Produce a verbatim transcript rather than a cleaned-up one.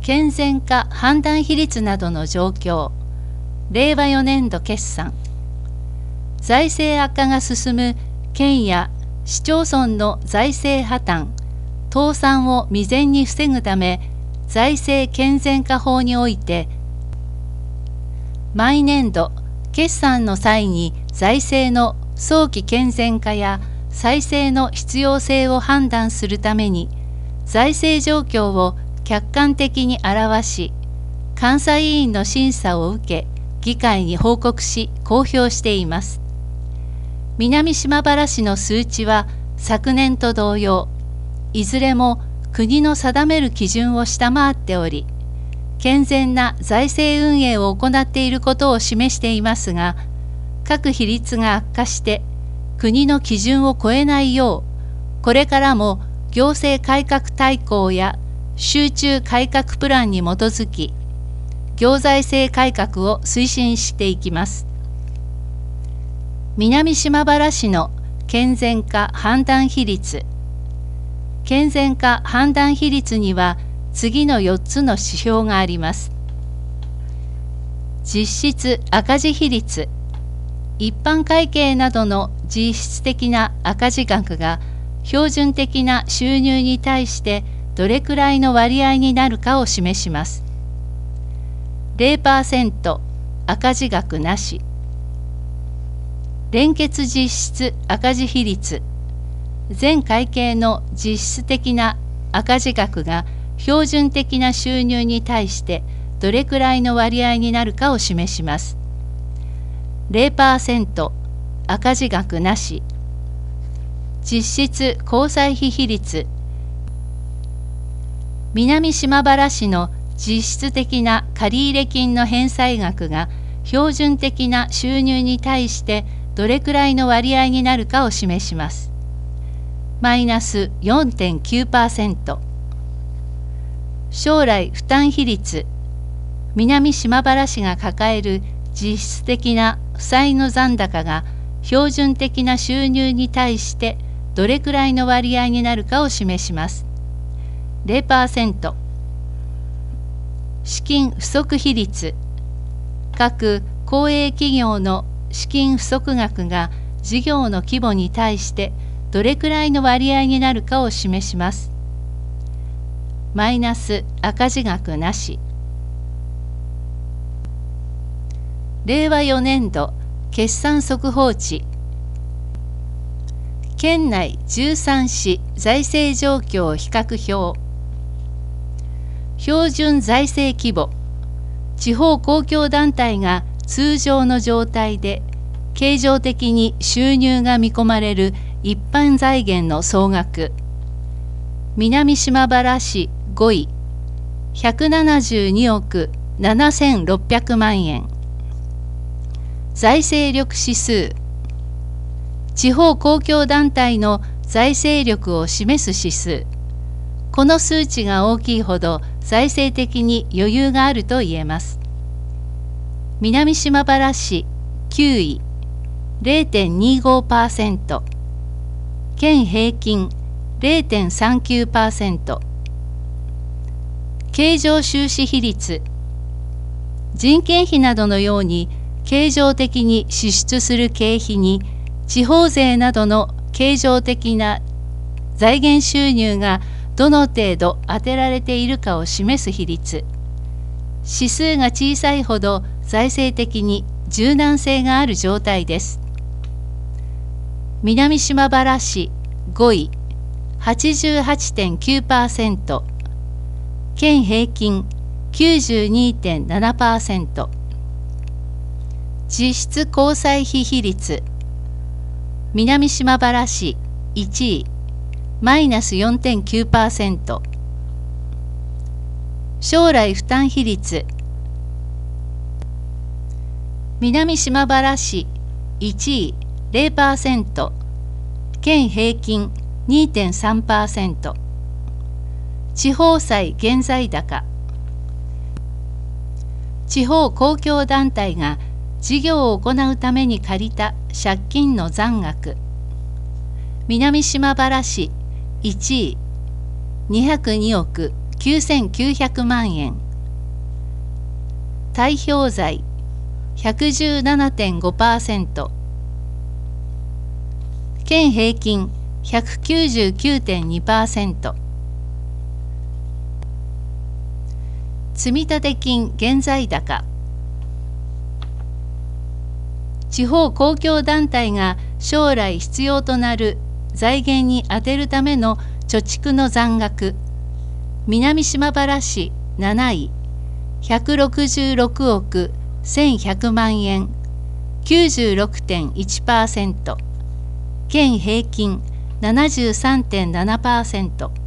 健全化判断比率などの状況、れいわよねんど決算。財政悪化が進む県や市町村の財政破綻、倒産を未然に防ぐため、財政健全化法において、毎年度決算の際に財政の早期健全化や再生の必要性を判断するために、財政状況を客観的に表し、監査委員の審査を受け、議会に報告し公表しています。南島原市の数値は昨年と同様、いずれも国の定める基準を下回っており、健全な財政運営を行っていることを示していますが、各比率が悪化して国の基準を超えないよう、これからも行政改革大綱や集中改革プランに基づき、行財政改革を推進していきます。南島原市の健全化判断比率。健全化判断比率には次のよっつの指標があります。実質赤字比率。一般会計などの実質的な赤字額が標準的な収入に対してどれくらいの割合になるかを示します。ゼロパーセント 赤字額なし。連結実質赤字比率。全会計の実質的な赤字額が標準的な収入に対してどれくらいの割合になるかを示します。ゼロパーセント 赤字額なし。実質交際費比率。南島原市の実質的な借入金の返済額が標準的な収入に対してどれくらいの割合になるかを示します。マイナス よんてんきゅうパーセント。将来負担比率。南島原市が抱える実質的な負債の残高が標準的な収入に対してどれくらいの割合になるかを示します。ゼロパーセント。資金不足比率。各公営企業の資金不足額が事業の規模に対してどれくらいの割合になるかを示します。マイナス赤字額なし。れいわよねんど決算速報値。県内じゅうさん市財政状況比較表。標準財政規模。地方公共団体が通常の状態で経常的に収入が見込まれる一般財源の総額。南島原市ごい、ひゃくななじゅうにおくななせんろっぴゃくまんえん。財政力指数。地方公共団体の財政力を示す指数。この数値が大きいほど財政的に余裕があると言えます。南島原市きゅうい、ゼロてんにごパーセント。県平均 ゼロてんさんきゅうパーセント。経常収支比率。人件費などのように経常的に支出する経費に地方税などの経常的な財源収入がどの程度当てられているかを示す比率。指数が小さいほど財政的に柔軟性がある状態です。南島原市ごい、はちじゅうはちてんきゅうパーセント。県平均 きゅうじゅうにてんななパーセント。実質交際費比率。南島原市いちい、マイナス よんてんきゅうパーセント。将来負担比率。南島原市いちい、ゼロパーセント。県平均 にてんさんパーセント。地方債現在高。地方公共団体が事業を行うために借りた借金の残額。南島原市いちい、にひゃくにおくきゅうせんきゅうひゃくまんえん、対表財 ひゃくじゅうななてんごパーセント、県平均 ひゃくきゅうじゅうきゅうてんにパーセント、積立金現在高。地方公共団体が将来必要となる財源に充てるための貯蓄の残額、南島原市なないひゃくろくじゅうろくおくせんひゃくまんえん きゅうじゅうろくてんいちパーセント、県平均 ななじゅうさんてんななパーセント。